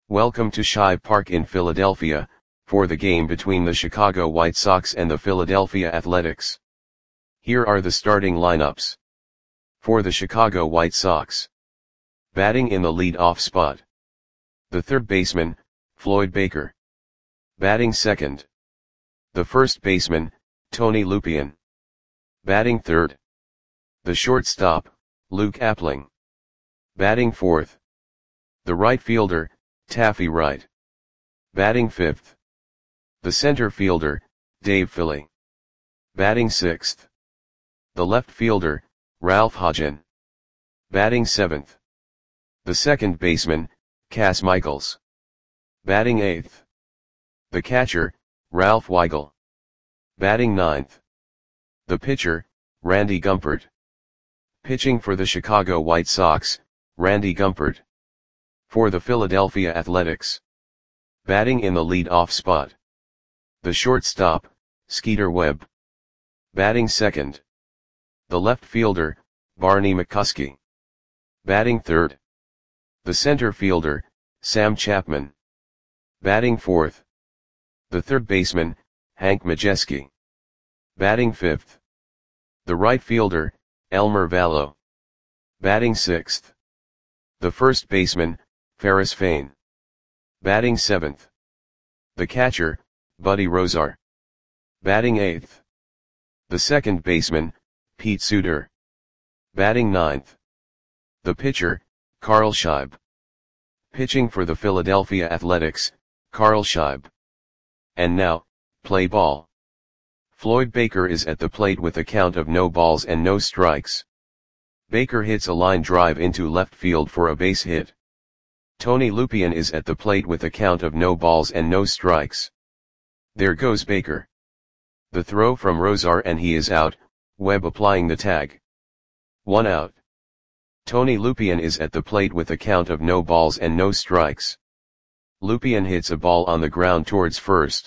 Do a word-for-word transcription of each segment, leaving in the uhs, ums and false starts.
Welcome to Shibe Park in Philadelphia, for the game between the Chicago White Sox and the Philadelphia Athletics. Here are the starting lineups. For the Chicago White Sox. Batting in the lead-off spot. The third baseman, Floyd Baker. Batting second. The first baseman, Tony Lupien. Batting third. The shortstop, Luke Appling. Batting fourth. The right fielder, Taffy Wright. Batting fifth. The center fielder, Dave Philly. Batting sixth. The left fielder, Ralph Hodgen. Batting seventh. The second baseman, Cas Michaels. Batting eighth. The catcher, Ralph Weigel. Batting ninth. The pitcher, Randy Gumpert. Pitching for the Chicago White Sox, Randy Gumpert. For the Philadelphia Athletics. Batting in the lead-off spot. The shortstop, Skeeter Webb. Batting second. The left fielder, Barney McCuskey. Batting third. The center fielder, Sam Chapman. Batting fourth. The third baseman, Hank Majeski. Batting fifth. The right fielder, Elmer Vallow. Batting sixth. The first baseman, Ferris Fain. Batting seventh. The catcher, Buddy Rozar. Batting eighth. The second baseman, Pete Suter. Batting ninth. The pitcher, Carl Shibe. Pitching for the Philadelphia Athletics, Carl Shibe. And now, play ball. Floyd Baker is at the plate with a count of no balls and no strikes. Baker hits a line drive into left field for a base hit. Tony Lupien is at the plate with a count of no balls and no strikes. There goes Baker. The throw from Rozar and he is out, Webb applying the tag. One out. Tony Lupien is at the plate with a count of no balls and no strikes. Lupien hits a ball on the ground towards first.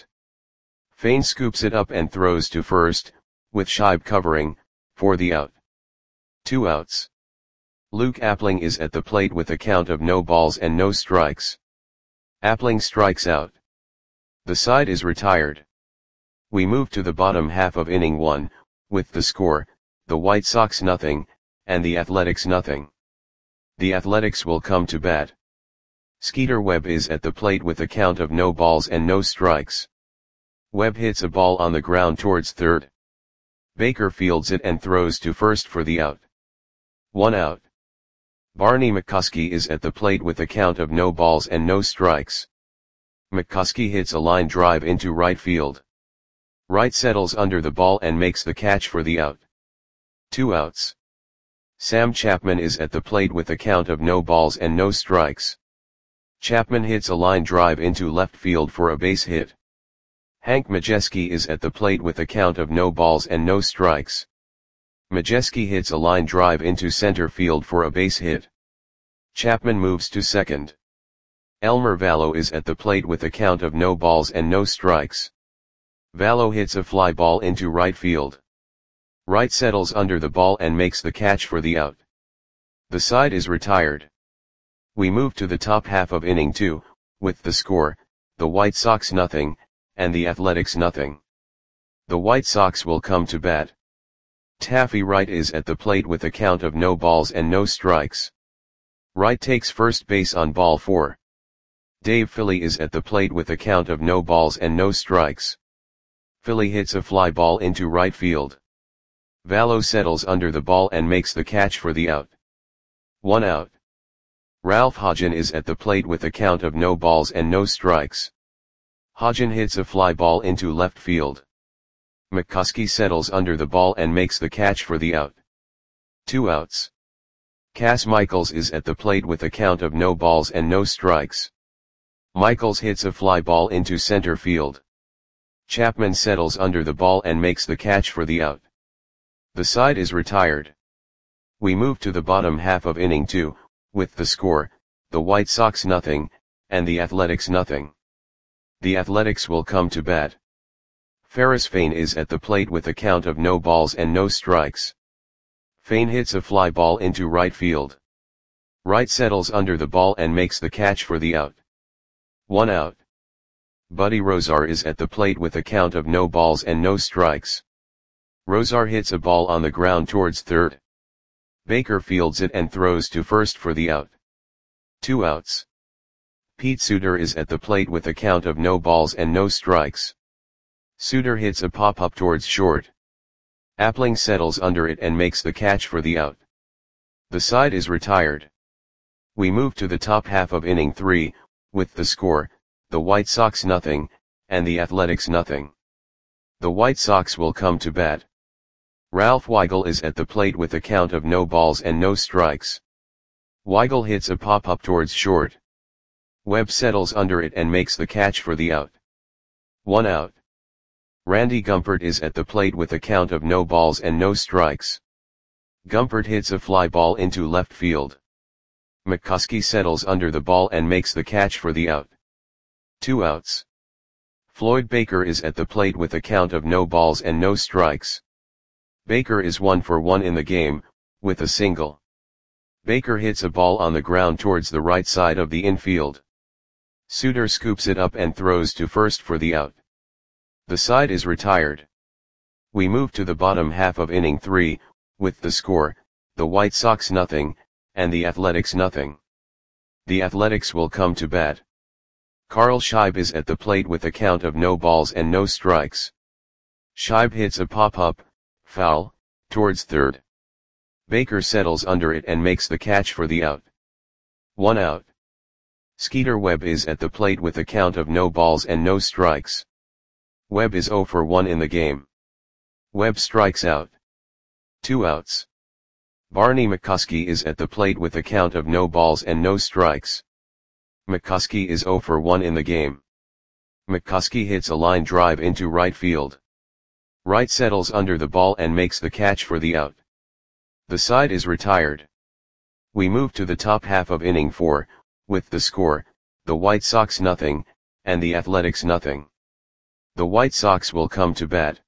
Fain scoops it up and throws to first, with Shibe covering, for the out. Two outs. Luke Appling is at the plate with a count of no balls and no strikes. Appling strikes out. The side is retired. We move to the bottom half of inning one, with the score, the White Sox nothing, and the Athletics nothing. The Athletics will come to bat. Skeeter Webb is at the plate with a count of no balls and no strikes. Webb hits a ball on the ground towards third. Baker fields it and throws to first for the out. One out. Barney McCuskey is at the plate with a count of no balls and no strikes. McCuskey hits a line drive into right field. Wright settles under the ball and makes the catch for the out. Two outs. Sam Chapman is at the plate with a count of no balls and no strikes. Chapman hits a line drive into left field for a base hit. Hank Majeski is at the plate with a count of no balls and no strikes. Majeski hits a line drive into center field for a base hit. Chapman moves to second. Elmer Vallow is at the plate with a count of no balls and no strikes. Vallow hits a fly ball into right field. Wright settles under the ball and makes the catch for the out. The side is retired. We move to the top half of inning two, with the score, the White Sox nothing, and the Athletics nothing. The White Sox will come to bat. Taffy Wright is at the plate with a count of no balls and no strikes. Wright takes first base on ball four. Dave Philly is at the plate with a count of no balls and no strikes. Philly hits a fly ball into right field. Vallow settles under the ball and makes the catch for the out. One out. Ralph Hodgen is at the plate with a count of no balls and no strikes. Hodgen hits a fly ball into left field. McCuskey settles under the ball and makes the catch for the out. Two outs. Cas Michaels is at the plate with a count of no balls and no strikes. Michaels hits a fly ball into center field. Chapman settles under the ball and makes the catch for the out. The side is retired. We move to the bottom half of inning two, with the score, the White Sox nothing, and the Athletics nothing. The Athletics will come to bat. Ferris Fain is at the plate with a count of no balls and no strikes. Fain hits a fly ball into right field. Wright settles under the ball and makes the catch for the out. one out. Buddy Rosar is at the plate with a count of no balls and no strikes. Rosar hits a ball on the ground towards third. Baker fields it and throws to first for the out. Two outs. Pete Suter is at the plate with a count of no balls and no strikes. Suter hits a pop-up towards short. Appling settles under it and makes the catch for the out. The side is retired. We move to the top half of inning three, with the score, the White Sox nothing, and the Athletics nothing. The White Sox will come to bat. Ralph Weigel is at the plate with a count of no balls and no strikes. Weigel hits a pop-up towards short. Webb settles under it and makes the catch for the out. One out. Randy Gumpert is at the plate with a count of no balls and no strikes. Gumpert hits a fly ball into left field. McCuskey settles under the ball and makes the catch for the out. Two outs. Floyd Baker is at the plate with a count of no balls and no strikes. Baker is one for one in the game, with a single. Baker hits a ball on the ground towards the right side of the infield. Suter scoops it up and throws to first for the out. The side is retired. We move to the bottom half of inning three, with the score, the White Sox nothing, and the Athletics nothing. The Athletics will come to bat. Carl Scheib is at the plate with a count of no balls and no strikes. Scheib hits a pop-up, foul, towards third. Baker settles under it and makes the catch for the out. One out. Skeeter Webb is at the plate with a count of no balls and no strikes. Webb is zero for one in the game. Webb strikes out. Two outs. Barney McCuskey is at the plate with a count of no balls and no strikes. McCuskey is zero for one in the game. McCuskey hits a line drive into right field. Wright settles under the ball and makes the catch for the out. The side is retired. We move to the top half of inning four, with the score, the White Sox nothing, and the Athletics nothing. The White Sox will come to bat.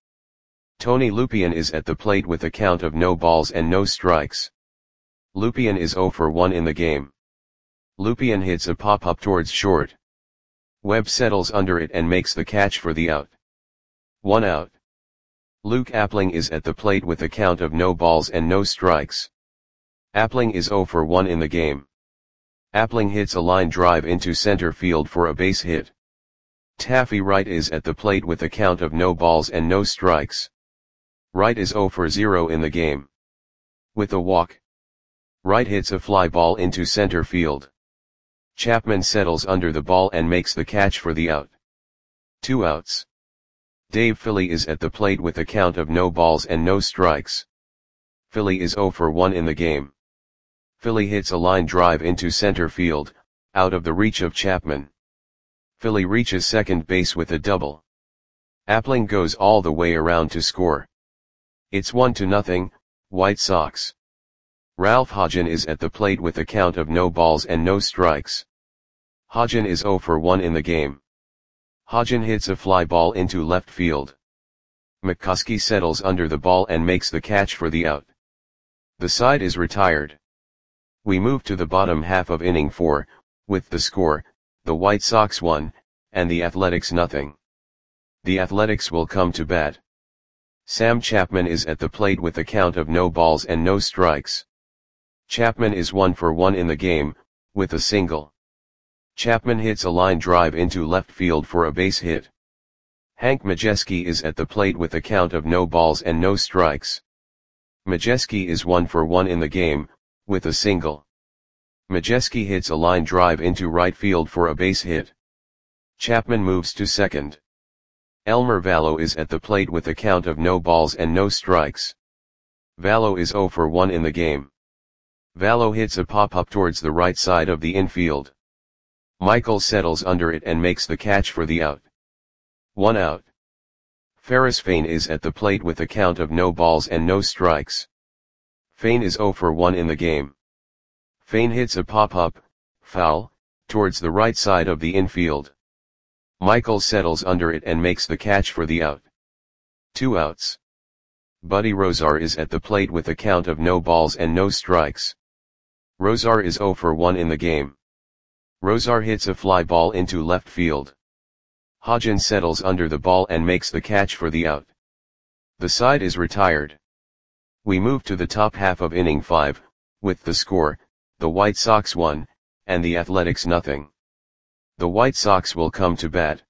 Tony Lupien is at the plate with a count of no balls and no strikes. Lupien is zero for one in the game. Lupien hits a pop-up towards short. Webb settles under it and makes the catch for the out. One out. Luke Appling is at the plate with a count of no balls and no strikes. Appling is zero for one in the game. Appling hits a line drive into center field for a base hit. Taffy Wright is at the plate with a count of no balls and no strikes. Wright is zero for zero in the game. With a walk, Wright hits a fly ball into center field. Chapman settles under the ball and makes the catch for the out. Two outs. Dave Philly is at the plate with a count of no balls and no strikes. Philly is zero for one in the game. Philly hits a line drive into center field, out of the reach of Chapman. Philly reaches second base with a double. Appling goes all the way around to score. It's one to nothing, White Sox. Ralph Hodgen is at the plate with a count of no balls and no strikes. Hodgen is zero for one in the game. Hodgen hits a fly ball into left field. McCuskey settles under the ball and makes the catch for the out. The side is retired. We move to the bottom half of inning four, with the score, the White Sox one, and the Athletics nothing. The Athletics will come to bat. Sam Chapman is at the plate with a count of no balls and no strikes. Chapman is one for one in the game, with a single. Chapman hits a line drive into left field for a base hit. Hank Majeski is at the plate with a count of no balls and no strikes. Majeski is one for one in the game, with a single. Majeski hits a line drive into right field for a base hit. Chapman moves to second. Elmer Vallo is at the plate with a count of no balls and no strikes. Vallo is zero for one in the game. Vallo hits a pop-up towards the right side of the infield. Michael settles under it and makes the catch for the out. One out. Ferris Fain is at the plate with a count of no balls and no strikes. Fain is zero for one in the game. Fain hits a pop-up, foul, towards the right side of the infield. Michael settles under it and makes the catch for the out. Two outs. Buddy Rosar is at the plate with a count of no balls and no strikes. Rosar is zero for one in the game. Rosar hits a fly ball into left field. Hodgin settles under the ball and makes the catch for the out. The side is retired. We move to the top half of inning five, with the score, the White Sox one, and the Athletics nothing. The White Sox will come to bat.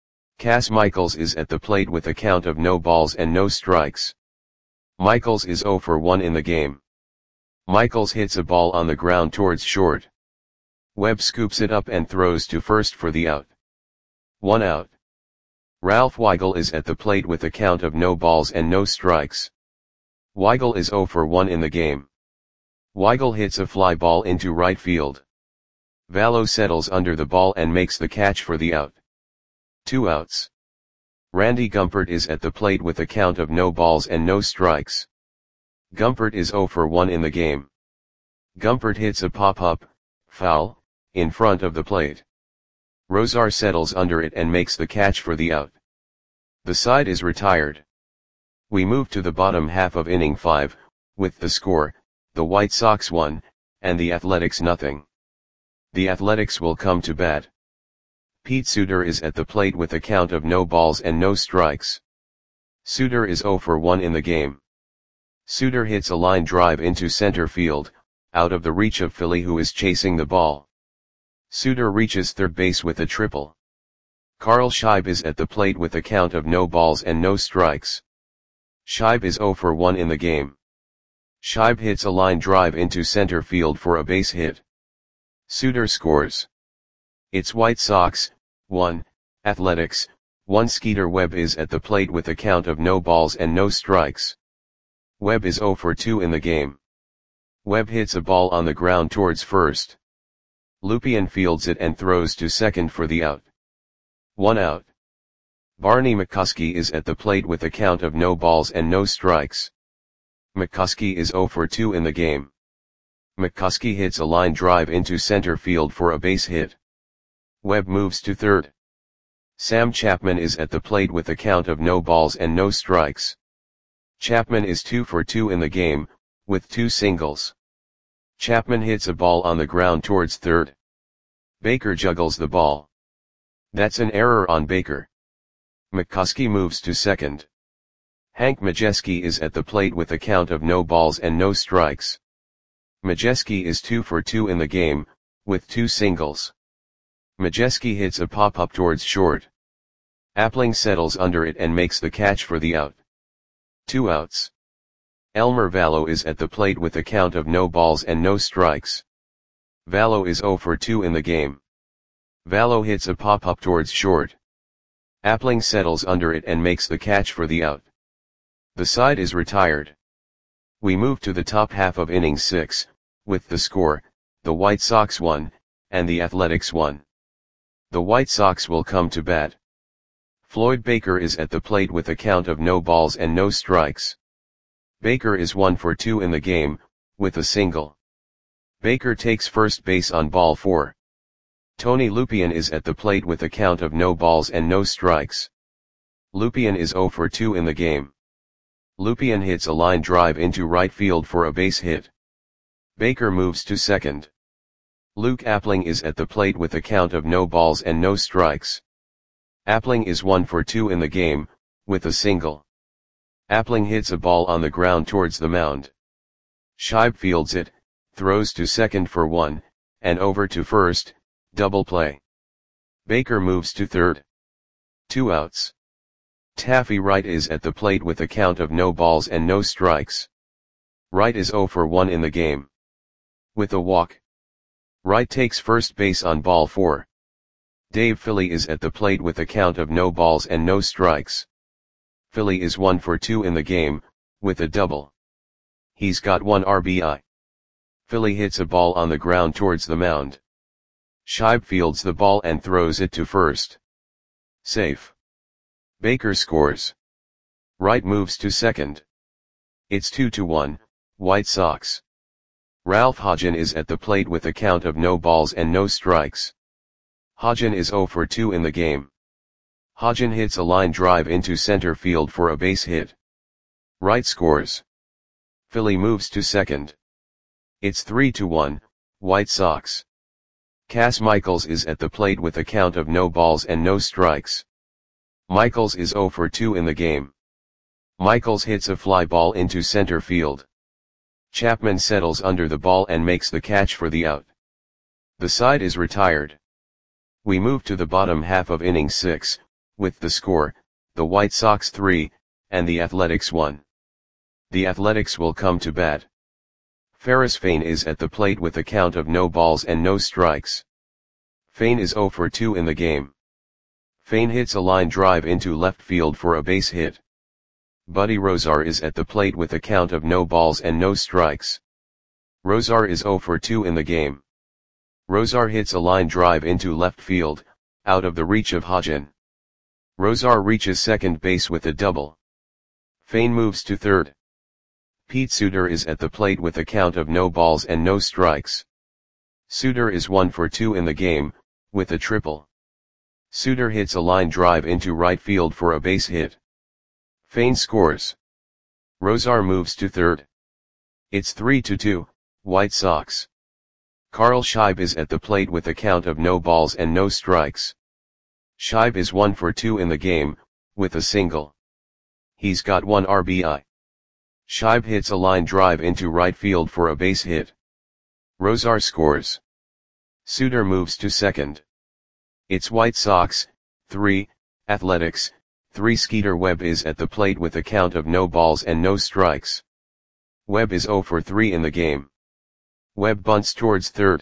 Cas Michaels is at the plate with a count of no balls and no strikes. Michaels is oh for one in the game. Michaels hits a ball on the ground towards short. Webb scoops it up and throws to first for the out. One out. Ralph Weigel is at the plate with a count of no balls and no strikes. Weigel is oh for one in the game. Weigel hits a fly ball into right field. Vallo settles under the ball and makes the catch for the out. Two outs. Randy Gumpert is at the plate with a count of no balls and no strikes. Gumpert is oh for one in the game. Gumpert hits a pop-up, foul, in front of the plate. Rosar settles under it and makes the catch for the out. The side is retired. We move to the bottom half of inning five, with the score, the White Sox one, and the Athletics nothing. The Athletics will come to bat. Pete Suter is at the plate with a count of no balls and no strikes. Suter is oh for one in the game. Suter hits a line drive into center field, out of the reach of Philly, who is chasing the ball. Suter reaches third base with a triple. Carl Scheib is at the plate with a count of no balls and no strikes. Scheib is oh for one in the game. Scheib hits a line drive into center field for a base hit. Suter scores. It's White Sox, one, Athletics, one. Skeeter Webb is at the plate with a count of no balls and no strikes. Webb is oh for two in the game. Webb hits a ball on the ground towards first. Lupien fields it and throws to second for the out. One out. Barney McCuskey is at the plate with a count of no balls and no strikes. McCuskey is oh for two in the game. McCuskey hits a line drive into center field for a base hit. Webb moves to third. Sam Chapman is at the plate with a count of no balls and no strikes. Chapman is two for two in the game, with two singles. Chapman hits a ball on the ground towards third. Baker juggles the ball. That's an error on Baker. McCuskey moves to second. Hank Majeski is at the plate with a count of no balls and no strikes. Majeski is two for two in the game, with two singles. Majeski hits a pop-up towards short. Appling settles under it and makes the catch for the out. Two outs. Elmer Vallo is at the plate with a count of no balls and no strikes. Vallo is oh for two in the game. Vallo hits a pop-up towards short. Appling settles under it and makes the catch for the out. The side is retired. We move to the top half of inning six, with the score, the White Sox one, and the Athletics one. The White Sox will come to bat. Floyd Baker is at the plate with a count of no balls and no strikes. Baker is one for two in the game, with a single. Baker takes first base on ball four. Tony Lupien is at the plate with a count of no balls and no strikes. Lupien is oh for two in the game. Lupien hits a line drive into right field for a base hit. Baker moves to second. Luke Appling is at the plate with a count of no balls and no strikes. Appling is one for two in the game, with a single. Appling hits a ball on the ground towards the mound. Scheib fields it, throws to second for one, and over to first, double play. Baker moves to third. Two outs. Taffy Wright is at the plate with a count of no balls and no strikes. Wright is oh for one in the game. With a walk. Wright takes first base on ball four. Dave Philly is at the plate with a count of no balls and no strikes. Philly is one for two in the game, with a double. He's got one R B I. Philly hits a ball on the ground towards the mound. Scheib fields the ball and throws it to first. Safe. Baker scores. Wright moves to second. It's two to one, White Sox. Ralph Hodgin is at the plate with a count of no balls and no strikes. Hodgin is oh for two in the game. Hodgin hits a line drive into center field for a base hit. Wright scores. Philly moves to second. It's three to one, White Sox. Cass Michaels is at the plate with a count of no balls and no strikes. Michaels is zero for two in the game. Michaels hits a fly ball into center field. Chapman settles under the ball and makes the catch for the out. The side is retired. We move to the bottom half of inning six, with the score, the White Sox three, and the Athletics one. The Athletics will come to bat. Ferris Fain is at the plate with a count of no balls and no strikes. Fain is zero for two in the game. Fain hits a line drive into left field for a base hit. Buddy Rozar is at the plate with a count of no balls and no strikes. Rozar is zero for two in the game. Rozar hits a line drive into left field, out of the reach of Hodgen. Rozar reaches second base with a double. Fain moves to third. Pete Suter is at the plate with a count of no balls and no strikes. Suter is one for two in the game, with a triple. Suter hits a line drive into right field for a base hit. Fain scores. Rozar moves to third. It's three to two, White Sox. Carl Scheib is at the plate with a count of no balls and no strikes. Scheib is one for two in the game, with a single. He's got one R B I. Scheib hits a line drive into right field for a base hit. Rozar scores. Suter moves to second. It's White Sox, three, Athletics, three. Skeeter Webb is at the plate with a count of no balls and no strikes. Webb is zero for three in the game. Webb bunts towards third.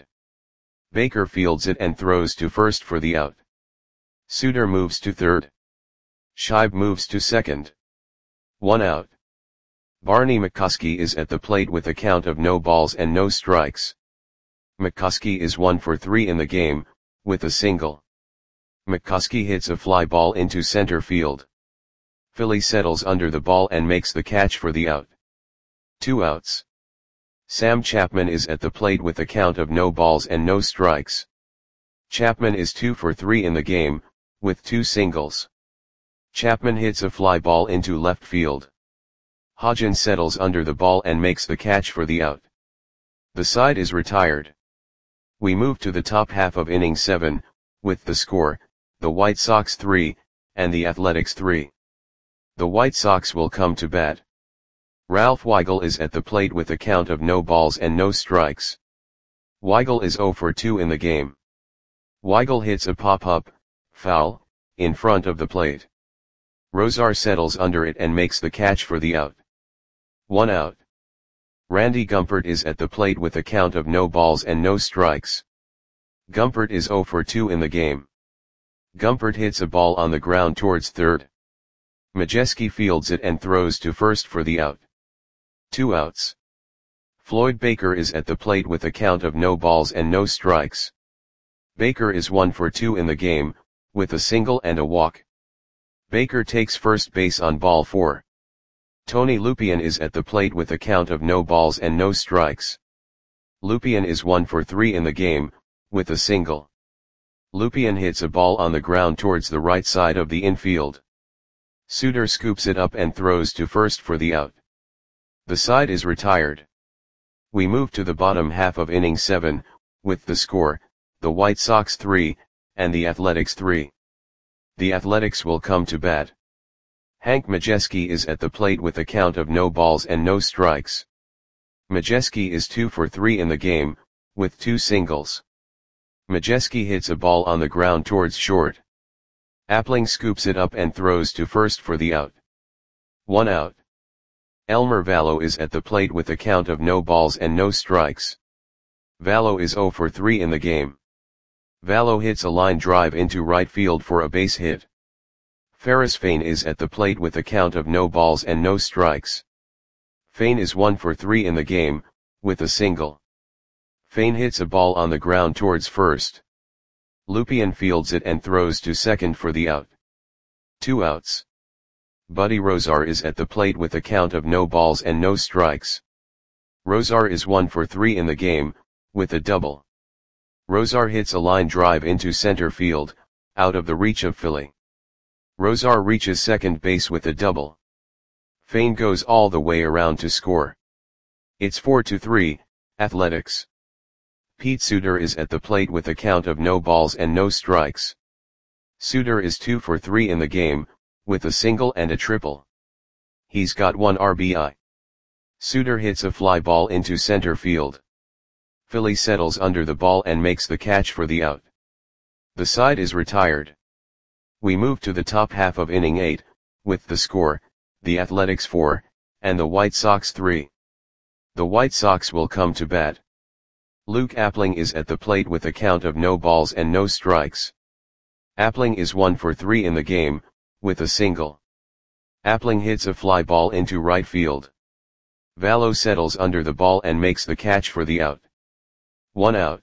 Baker fields it and throws to first for the out. Suter moves to third. Scheib moves to second. One out. Barney McCuskey is at the plate with a count of no balls and no strikes. McCuskey is one for three in the game, with a single. McCuskey hits a fly ball into center field. Philly settles under the ball and makes the catch for the out. Two outs. Sam Chapman is at the plate with a count of no balls and no strikes. Chapman is two for three in the game, with two singles. Chapman hits a fly ball into left field. Hodgen settles under the ball and makes the catch for the out. The side is retired. We move to the top half of inning seven, with the score, the White Sox three, and the Athletics three. The White Sox will come to bat. Ralph Weigel is at the plate with a count of no balls and no strikes. Weigel is zero for two in the game. Weigel hits a pop-up, foul, in front of the plate. Rozar settles under it and makes the catch for the out. One out. Randy Gumpert is at the plate with a count of no balls and no strikes. Gumpert is zero for two in the game. Gumpert hits a ball on the ground towards third. Majeski fields it and throws to first for the out. Two outs. Floyd Baker is at the plate with a count of no balls and no strikes. Baker is one for two in the game, with a single and a walk. Baker takes first base on ball four. Tony Lupien is at the plate with a count of no balls and no strikes. Lupien is one for three in the game, with a single. Lupien hits a ball on the ground towards the right side of the infield. Suter scoops it up and throws to first for the out. The side is retired. We move to the bottom half of inning seven, with the score, the White Sox three, and the Athletics three. The Athletics will come to bat. Hank Majeski is at the plate with a count of no balls and no strikes. Majeski is two for three in the game, with two singles. Majeski hits a ball on the ground towards short. Appling scoops it up and throws to first for the out. One out. Elmer Vallo is at the plate with a count of no balls and no strikes. Vallo is zero for three in the game. Vallo hits a line drive into right field for a base hit. Ferris Fain is at the plate with a count of no balls and no strikes. Fain is one for three in the game, with a single. Fain hits a ball on the ground towards first. Lupien fields it and throws to second for the out. Two outs. Buddy Rozar is at the plate with a count of no balls and no strikes. Rozar is one for three in the game, with a double. Rozar hits a line drive into center field, out of the reach of Philly. Rozar reaches second base with a double. Fain goes all the way around to score. It's four to three, Athletics. Pete Suter is at the plate with a count of no balls and no strikes. Suter is two for three in the game, with a single and a triple. He's got one R B I. Suter hits a fly ball into center field. Philly settles under the ball and makes the catch for the out. The side is retired. We move to the top half of inning eight, with the score, the Athletics four, and the White Sox three. The White Sox will come to bat. Luke Appling is at the plate with a count of no balls and no strikes. Appling is one for three in the game, with a single. Appling hits a fly ball into right field. Vallo settles under the ball and makes the catch for the out. One out.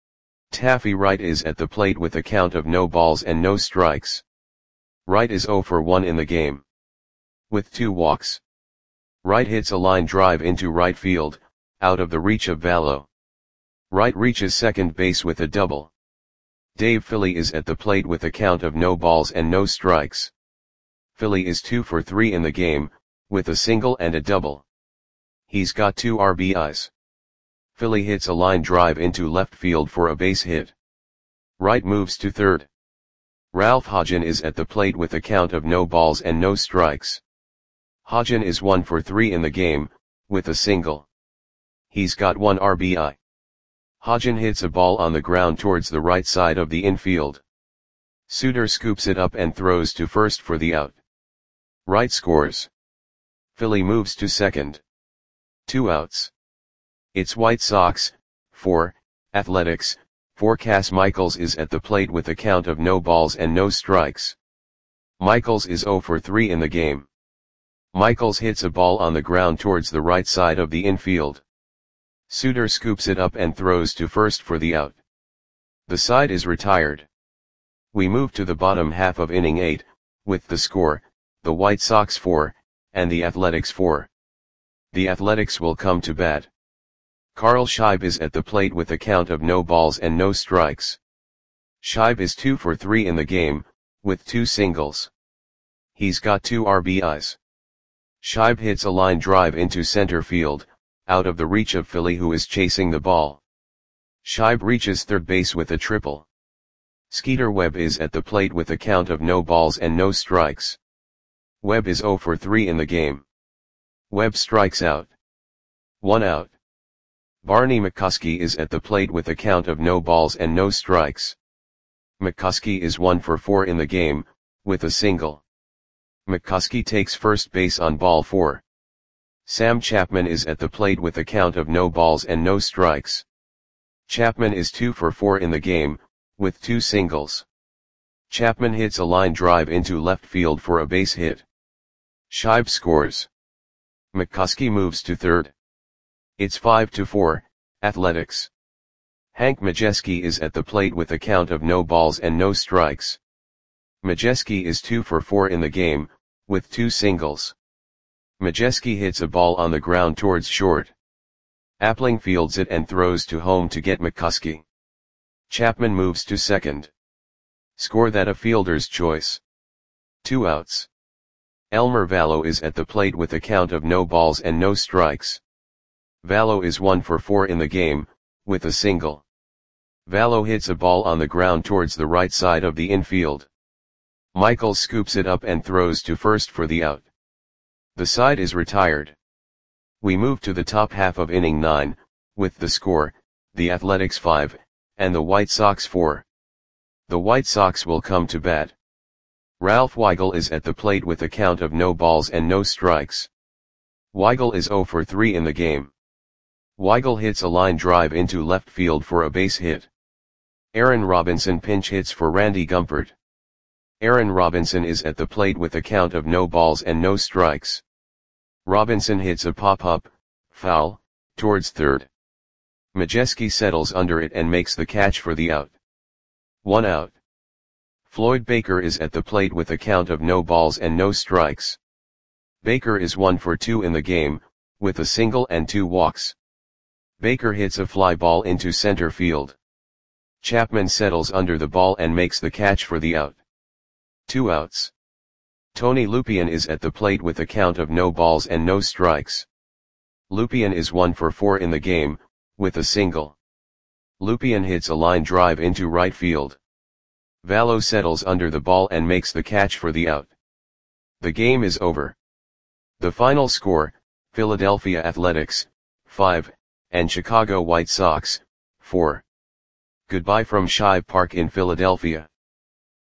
Taffy Wright is at the plate with a count of no balls and no strikes. Wright is zero for one in the game, with two walks. Wright hits a line drive into right field, out of the reach of Vallo. Wright reaches second base with a double. Dave Philly is at the plate with a count of no balls and no strikes. Philly is two for three in the game, with a single and a double. He's got two R B Is. Philly hits a line drive into left field for a base hit. Wright moves to third. Ralph Hodgen is at the plate with a count of no balls and no strikes. Hodgen is one for three in the game, with a single. He's got one R B I. Hodgen hits a ball on the ground towards the right side of the infield. Suter scoops it up and throws to first for the out. Wright scores. Philly moves to second. Two outs. It's White Sox, four, Athletics, four. Cas Michaels is at the plate with a count of no balls and no strikes. Michaels is zero for three in the game. Michaels hits a ball on the ground towards the right side of the infield. Suter scoops it up and throws to first for the out. The side is retired. We move to the bottom half of inning eight, with the score, the White Sox four, and the Athletics four. The Athletics will come to bat. Carl Scheib is at the plate with a count of no balls and no strikes. Scheib is two for three in the game, with two singles. He's got two R B Is. Scheib hits a line drive into center field, out of the reach of Philly, who is chasing the ball. Scheib reaches third base with a triple. Skeeter Webb is at the plate with a count of no balls and no strikes. Webb is zero for three in the game. Webb strikes out. One out. Barney McCuskey is at the plate with a count of no balls and no strikes. McCuskey is one for four in the game, with a single. McCuskey takes first base on ball four. Sam Chapman is at the plate with a count of no balls and no strikes. Chapman is two for four in the game, with two singles. Chapman hits a line drive into left field for a base hit. Scheib scores. McCuskey moves to third. It's five to four, Athletics. Hank Majeski is at the plate with a count of no balls and no strikes. Majeski is two for four in the game, with two singles. Majeski hits a ball on the ground towards short. Appling fields it and throws to home to get McCuskey. Chapman moves to second. Score that a fielder's choice. Two outs. Elmer Vallo is at the plate with a count of no balls and no strikes. Vallo is one for four in the game, with a single. Vallo hits a ball on the ground towards the right side of the infield. Michaels scoops it up and throws to first for the out. The side is retired. We move to the top half of inning nine, with the score, the Athletics five, and the White Sox four. The White Sox will come to bat. Ralph Weigel is at the plate with a count of no balls and no strikes. Weigel is zero for three in the game. Weigel hits a line drive into left field for a base hit. Aaron Robinson pinch hits for Randy Gumpert. Aaron Robinson is at the plate with a count of no balls and no strikes. Robinson hits a pop-up, foul, towards third. Majeski settles under it and makes the catch for the out. One out. Floyd Baker is at the plate with a count of no balls and no strikes. Baker is one for two in the game, with a single and two walks. Baker hits a fly ball into center field. Chapman settles under the ball and makes the catch for the out. Two outs. Tony Lupien is at the plate with a count of no balls and no strikes. Lupien is one for four in the game, with a single. Lupien hits a line drive into right field. Valo settles under the ball and makes the catch for the out. The game is over. The final score, Philadelphia Athletics, five, and Chicago White Sox, four. Goodbye from Shive Park in Philadelphia.